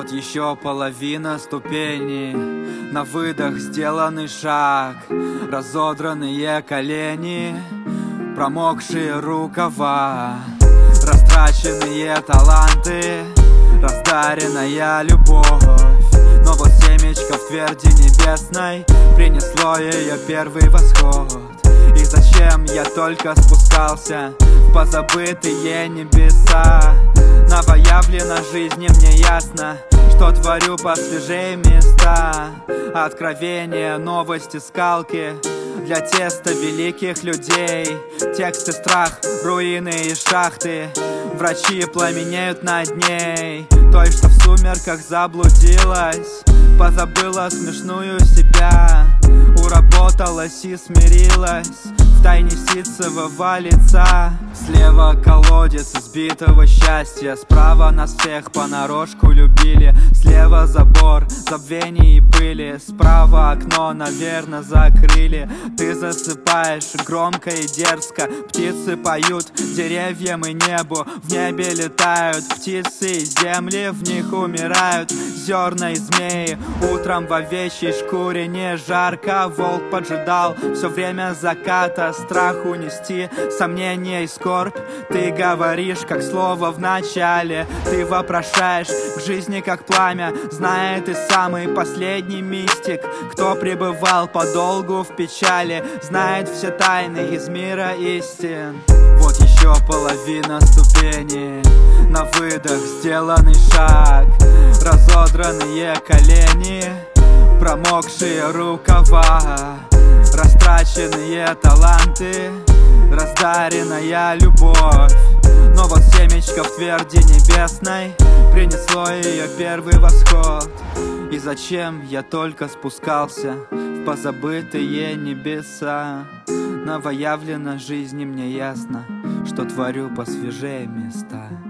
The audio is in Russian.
Вот еще половина ступеней, на выдох сделанный шаг, разодранные колени, промокшие рукава, растраченные таланты, раздаренная любовь. Но вот семечко в тверди небесной принесло ее первый восход. И зачем я только спускался в позабытые небеса? Новоявлено жизни мне ясно, что творю посвежее места. Откровения, новости, скалки для теста великих людей. Тексты, страх, руины и шахты, врачи пламенеют над ней. Той, что в сумерках заблудилась, позабыла смешную себя, уработалась и смирилась в тайне ситцевого лица. Слева колодец избитого счастья, справа нас всех понарошку любили. Слева забор забвений и пыли, справа окно, наверное, закрыли. Ты засыпаешь громко и дерзко, птицы поют деревьям и небу. В небе летают птицы из земли, в них умирают зерна и змеи. Утром в овечьей шкуре не жарко, волк поджидал все время заката. Страх унести, сомнения и скорбь. Ты говоришь, как слово в начале. Ты вопрошаешь к жизни, как пламя, зная ты самый последний мистик, кто пребывал подолгу в печали, знает все тайны из мира истин. Вот еще половина ступени, на выдох сделанный шаг, разодранные колени, промокшие рукава, растраченные таланты, раздаренная любовь. Но вот семечко в тверди небесной принесло ее первый восход. И зачем я только спускался в позабытые небеса? Новоявлено жизни мне ясно, что творю посвежее места.